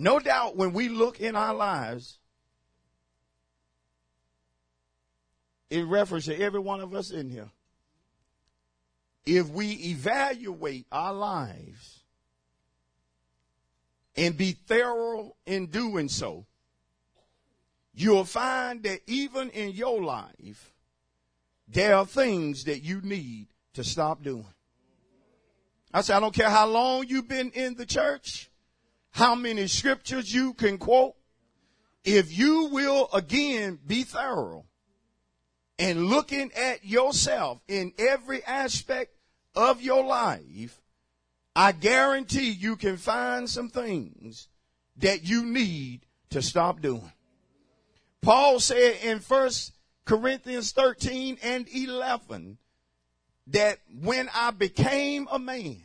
No doubt when we look in our lives, in reference to every one of us in here, if we evaluate our lives and be thorough in doing so, you'll find that even in your life, there are things that you need to stop doing. I say, I don't care how long you've been in the church, how many scriptures you can quote. If you will, again, be thorough and looking at yourself in every aspect of your life, I guarantee you can find some things that you need to stop doing. Paul said in 1 Corinthians 13 and 11 that when I became a man,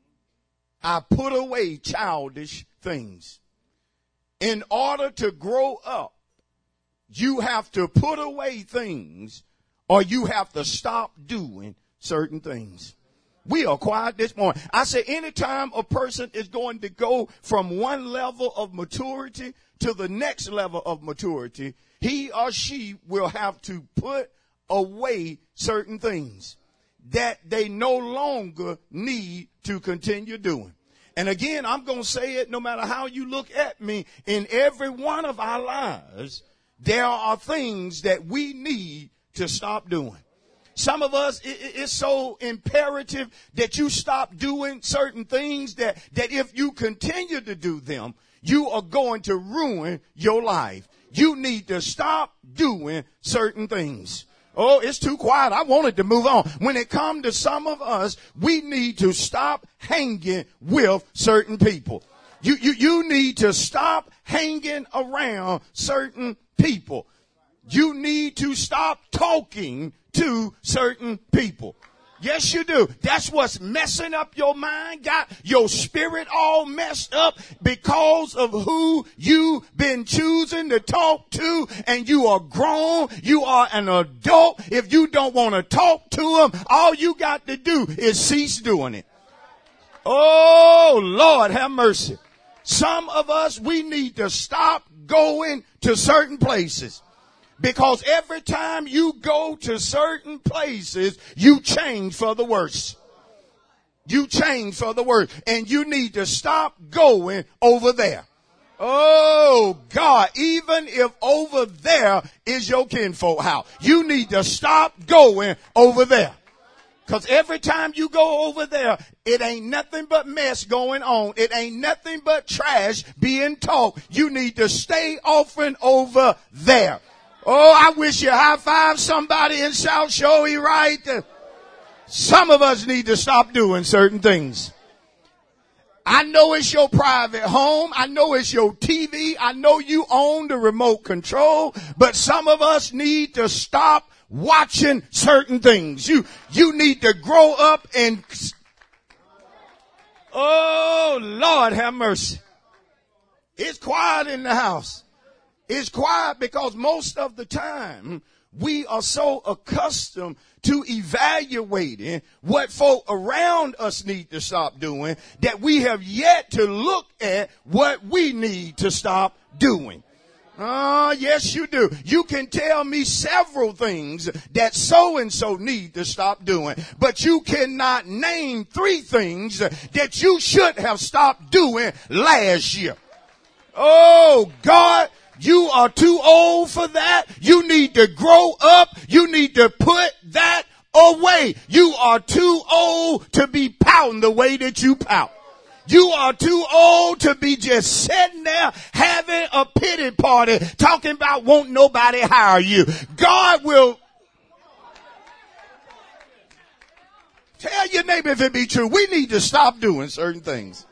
I put away childish things. In order to grow up, you have to put away things or you have to stop doing certain things. We are quiet this morning. I say anytime a person is going to go from one level of maturity to the next level of maturity, he or she will have to put away certain things that they no longer need to continue doing. And again, I'm going to say it no matter how you look at me. In every one of our lives, there are things that we need to stop doing. Some of us, it's so imperative that you stop doing certain things that if you continue to do them, you are going to ruin your life. You need to stop doing certain things. Oh, it's too quiet. I wanted to move on. When it comes to some of us, we need to stop hanging with certain people. You need to stop hanging around certain people. You need to stop talking to certain people. Yes, you do. That's what's messing up your mind, got your spirit all messed up because of who you've been choosing to talk to, and you are grown. You are an adult. If you don't want to talk to them, all you got to do is cease doing it. Oh, Lord, have mercy. Some of us, we need to stop going to certain places. Because every time you go to certain places, you change for the worse. You change for the worse. And you need to stop going over there. Oh, God, even if over there is your kinfolk house, you need to stop going over there. Because every time you go over there, it ain't nothing but mess going on. It ain't nothing but trash being talked. You need to stay often over there. Oh, I wish you high five somebody and shout, show he right. Some of us need to stop doing certain things. I know it's your private home. I know it's your TV. I know you own the remote control, but some of us need to stop watching certain things. You need to grow up and, oh, Lord have mercy. It's quiet in the house. It's quiet because most of the time we are so accustomed to evaluating what folk around us need to stop doing that we have yet to look at what we need to stop doing. Yes, you do. You can tell me several things that so-and-so need to stop doing, but you cannot name 3 things that you should have stopped doing last year. Oh, God. You are too old for that. You need to grow up. You need to put that away. You are too old to be pouting the way that you pout. You are too old to be just sitting there having a pity party talking about won't nobody hire you. God will tell your neighbor if it be true. We need to stop doing certain things.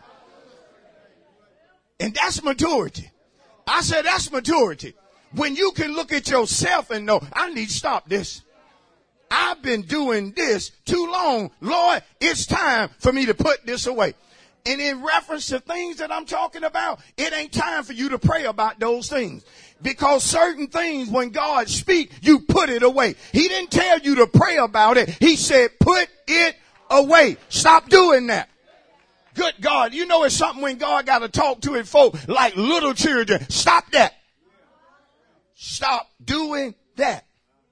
And that's maturity. I said that's maturity. When you can look at yourself and know, I need to stop this. I've been doing this too long. Lord, it's time for me to put this away. And in reference to things that I'm talking about, it ain't time for you to pray about those things. Because certain things, when God speaks, you put it away. He didn't tell you to pray about it. He said, put it away. Stop doing that. Good God, you know it's something when God got to talk to his folk like little children. Stop that. Stop doing that.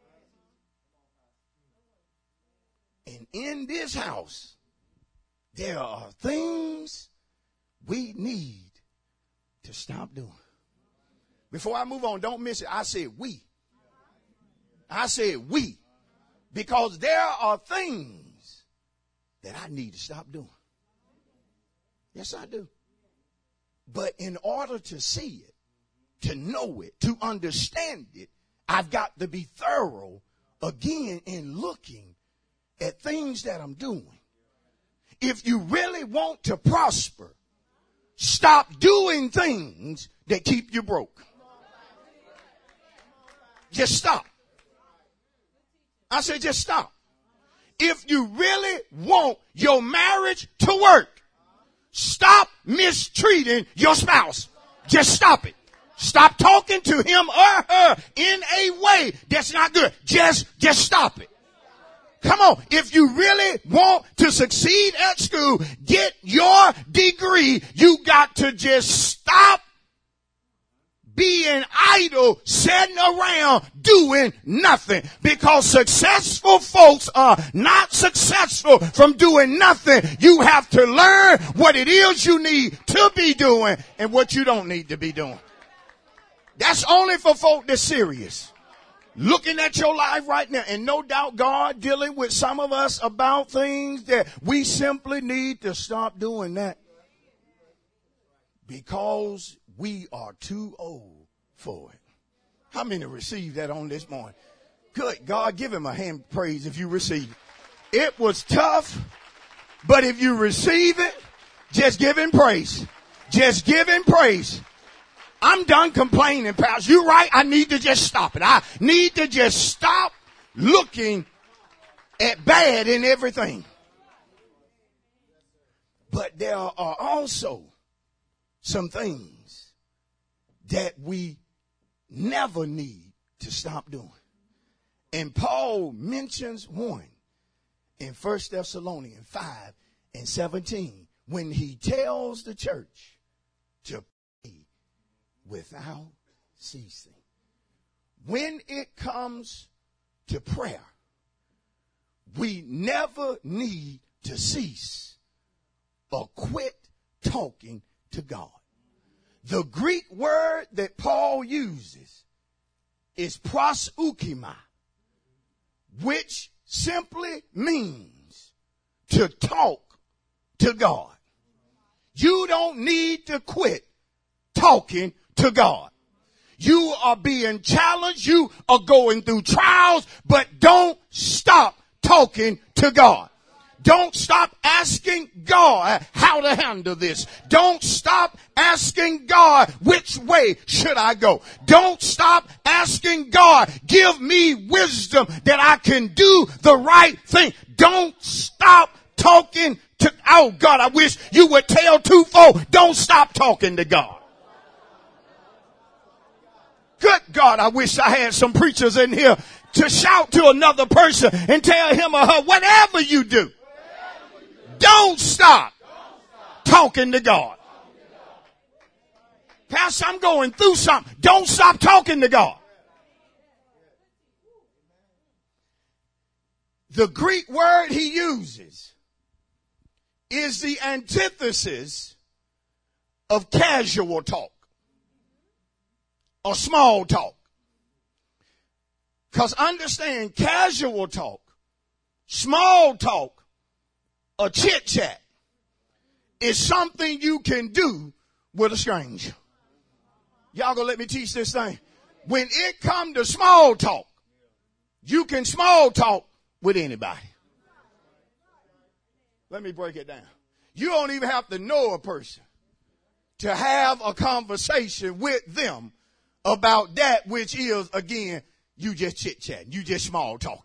And in this house, there are things we need to stop doing. Before I move on, don't miss it. I said we. I said we. Because there are things that I need to stop doing. Yes, I do. But in order to see it, to know it, to understand it, I've got to be thorough again in looking at things that I'm doing. If you really want to prosper, stop doing things that keep you broke. Just stop. I said just stop. If you really want your marriage to work, stop mistreating your spouse. Just stop it. Stop talking to him or her in a way that's not good. Just stop it. Come on. If you really want to succeed at school, get your degree, you got to just stop being idle, sitting around doing nothing. Because successful folks are not successful from doing nothing. You have to learn what it is you need to be doing and what you don't need to be doing. That's only for folk that's serious. Looking at your life right now, and no doubt God dealing with some of us about things that we simply need to stop doing that because we are too old for it. How many receive that on this morning? Good God, give him a hand praise if you receive it. It was tough, but if you receive it, just give him praise. Just give him praise. I'm done complaining, pals. You're right. I need to just stop it. I need to just stop looking at bad in everything. But there are also some things that we never need to stop doing. And Paul mentions one in 1 Thessalonians 5:17 when he tells the church to without ceasing. When it comes to prayer, we never need to cease or quit talking to God. The Greek word that Paul uses is prosoukima, which simply means to talk to God. You don't need to quit talking to God. You are being challenged. You are going through trials, but don't stop talking to God. Don't stop asking God how to handle this. Don't stop asking God, which way should I go? Don't stop asking God, give me wisdom that I can do the right thing. Don't stop talking to, oh God, I wish you would tell two folk, don't stop talking to God. Good God, I wish I had some preachers in here to shout to another person and tell him or her, whatever you do, don't stop talking to God. Pastor, I'm going through something. Don't stop talking to God. The Greek word he uses is the antithesis of casual talk or small talk. Because understand, casual talk, small talk, or chit chat is something you can do with a stranger. Y'all gonna let me teach this thing? When it come to small talk, you can small talk with anybody. Let me break it down. You don't even have to know a person to have a conversation with them about that which is, again, you just chit-chatting. You just small talking.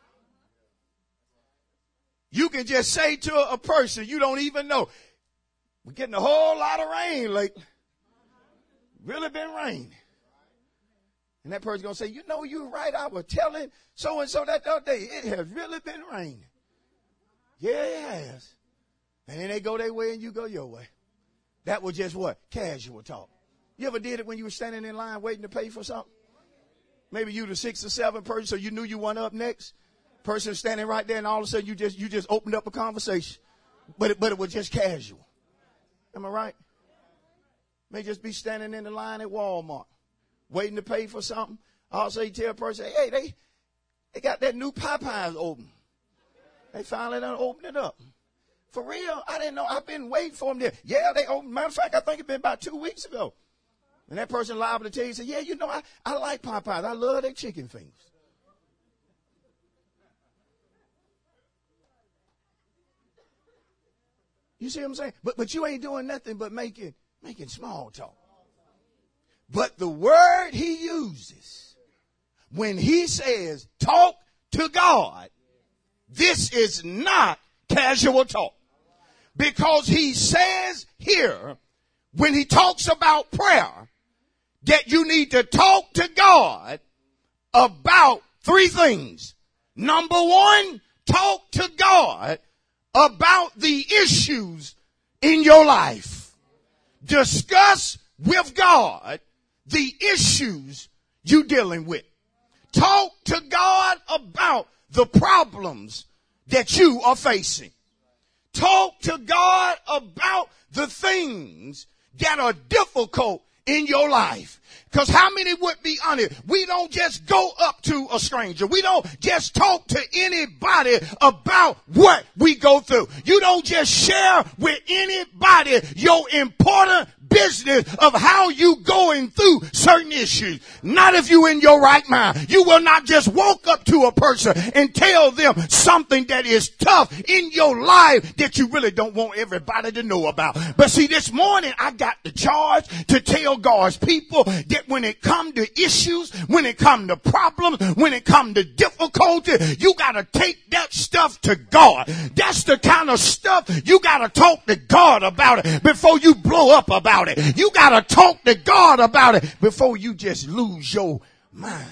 You can just say to a person you don't even know, we're getting a whole lot of rain lately. Really been raining. And that person's going to say, you know, you're right. I was telling so-and-so that the other day. It has really been raining. Yeah, it has. And then they go their way and you go your way. That was just what? Casual talk. You ever did it when you were standing in line waiting to pay for something? Maybe you the 6th or 7th person, so you knew you weren't up next. Person standing right there, and all of a sudden you just opened up a conversation. But it was just casual. Am I right? May just be standing in the line at Walmart, waiting to pay for something. All of a sudden you tell a person, hey, they got that new Popeyes open. They finally done opened it up. For real? I didn't know. I've been waiting for them there. Yeah, they opened. Matter of fact, I think it's been about 2 weeks ago. And that person liable to tell you, say, yeah, you know, I like Popeyes. I love their chicken fingers. You see what I'm saying? But you ain't doing nothing but making small talk. But the word he uses when he says talk to God, this is not casual talk. Because he says here, when he talks about prayer, that you need to talk to God about 3 things. Number 1, talk to God about the issues in your life. Discuss with God the issues you're dealing with. Talk to God about the problems that you are facing. Talk to God about the things that are difficult in your life. Because how many would be honest? We don't just go up to a stranger. We don't just talk to anybody about what we go through. You don't just share with anybody your important business of how you going through certain issues. Not if you in your right mind. You will not just walk up to a person and tell them something that is tough in your life that you really don't want everybody to know about. But see, this morning I got the charge to tell God's people that when it come to issues, when it come to problems, when it come to difficulty, you got to take that stuff to God. That's the kind of stuff you got to talk to God about it before you blow up about it. You got to talk to God about it before you just lose your mind.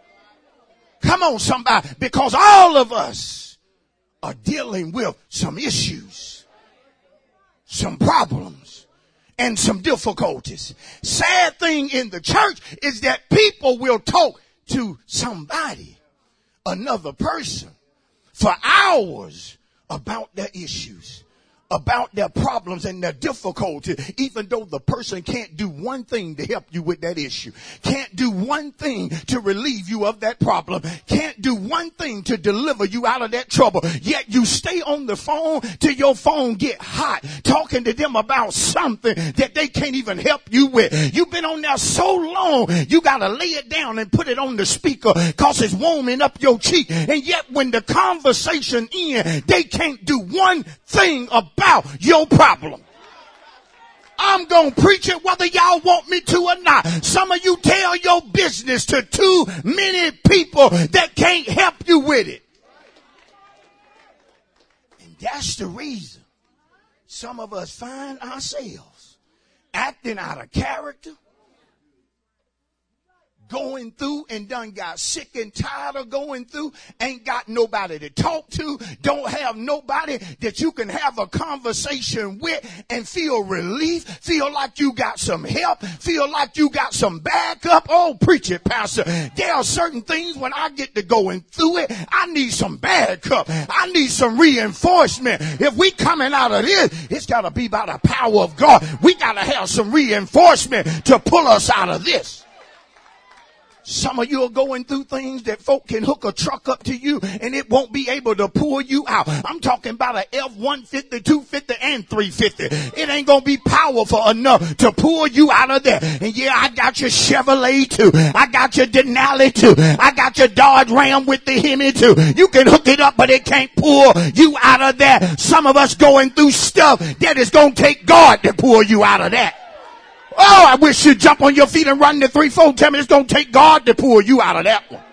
Come on, somebody, because all of us are dealing with some issues, some problems, and some difficulties. Sad thing in the church is that people will talk to somebody, another person, for hours about their issues, about their problems and their difficulty, even though the person can't do one thing to help you with that issue, can't do one thing to relieve you of that problem, can't do one thing to deliver you out of that trouble. Yet you stay on the phone till your phone get hot, talking to them about something that they can't even help you with. You've been on there so long, you got to lay it down and put it on the speaker because it's warming up your cheek. And yet when the conversation ends, they can't do one thing about your problem. I'm going to preach it whether y'all want me to or not. Some of you tell your business to too many people that can't help you with it. And that's the reason some of us find ourselves acting out of character, going through and done got sick and tired of going through, ain't got nobody to talk to, don't have nobody that you can have a conversation with and feel relief, feel like you got some help, feel like you got some backup. Oh, preach it, Pastor. There are certain things when I get to going through it, I need some backup. I need some reinforcement. If we coming out of this, it's got to be by the power of God. We got to have some reinforcement to pull us out of this. Some of you are going through things that folk can hook a truck up to you and it won't be able to pull you out. I'm talking about a F-150, 250, and 350. It ain't going to be powerful enough to pull you out of there. And yeah, I got your Chevrolet too. I got your Denali too. I got your Dodge Ram with the Hemi too. You can hook it up, but it can't pull you out of there. Some of us going through stuff that is going to take God to pull you out of that. Oh, I wish you'd jump on your feet and run the 3-4. Tell me it's going to take God to pull you out of that one.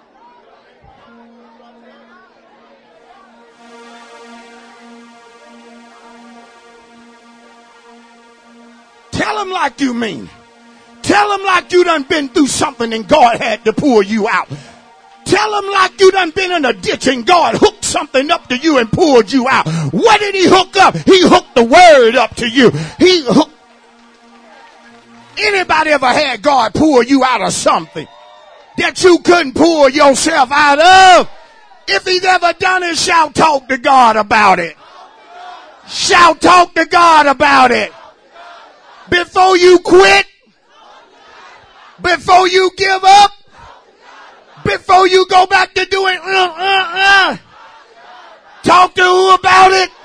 Tell him like you mean. Tell him like you done been through something and God had to pull you out. Tell him like you done been in a ditch and God hooked something up to you and pulled you out. What did he hook up? He hooked the word up to you. He hooked. Anybody ever had God pull you out of something that you couldn't pull yourself out of? If he's ever done it, shout, talk to God about it. Shout, talk to God about it. Before you quit, before you give up, before you go back to doing talk to who about it?